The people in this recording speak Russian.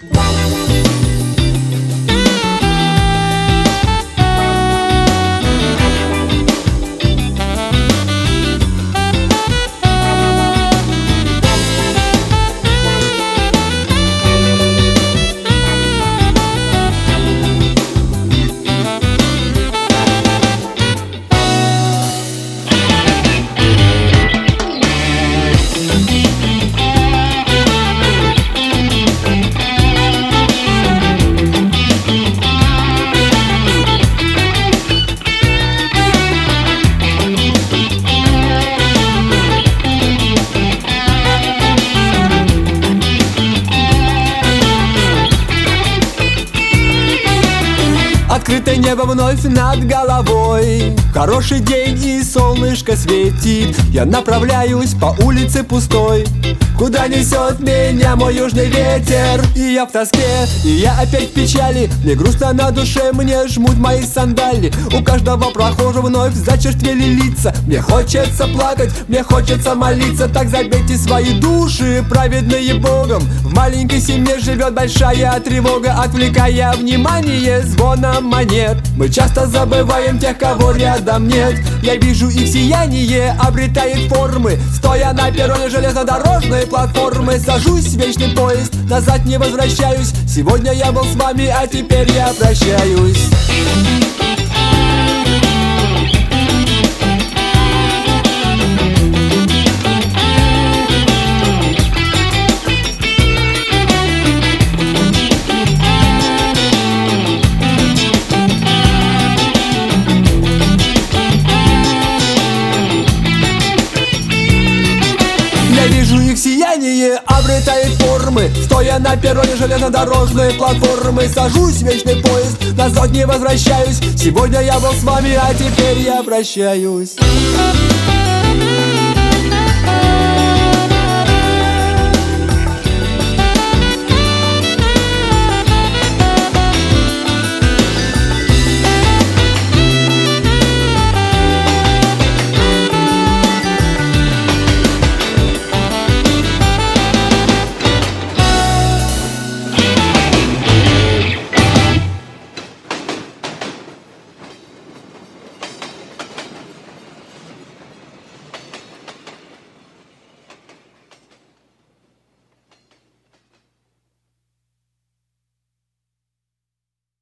Открытое небо вновь над головой, хороший день и солнышко светит. Я направляюсь по улице пустой, куда несет меня мой южный ветер. И я в тоске, и я опять в печали. Мне грустно на душе, мне жмут мои сандали. У каждого прохожего вновь зачерствели лица. Мне хочется плакать, мне хочется молиться. Так забейте свои души, праведные Богом. В маленькой семье живет большая тревога, отвлекая внимание звоном монет. Мы часто забываем тех, кого рядом нет. Я вижу их сияние, обретает формы. Стоя на перроне железнодорожной платформы, сажусь в вечный поезд, назад не возвращаюсь. Сегодня я был с вами, а теперь я прощаюсь. Я вижу их сияние, обретает формы. Стоя на перроне железнодорожной платформы, сажусь в вечный поезд, назад не возвращаюсь. Сегодня я был с вами, а теперь я прощаюсь.